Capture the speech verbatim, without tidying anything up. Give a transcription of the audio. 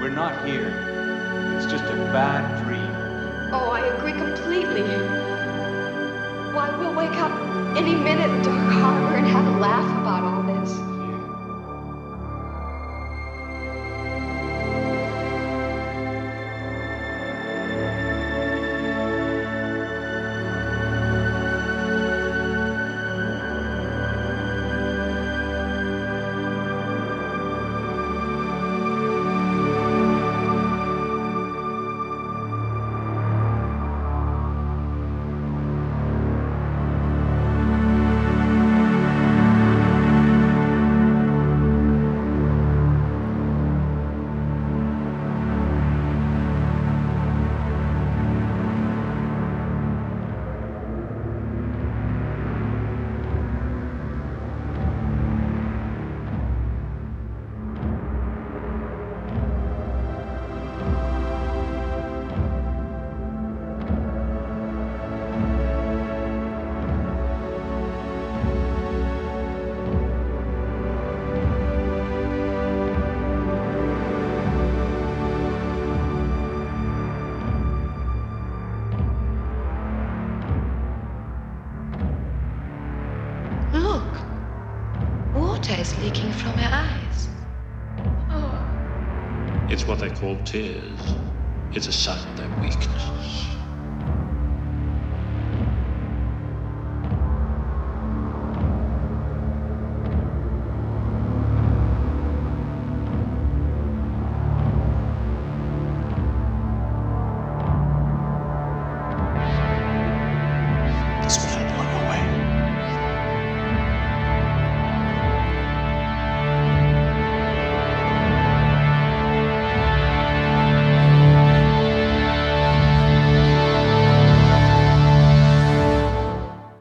We're not here. It's just a bad dream. Oh, I agree completely. Why, we'll wake up any minute in Dark Harbor and have a laugh about all this. Look, water is leaking from her eyes. Oh. It's what they call tears. It's a sign of their weakness.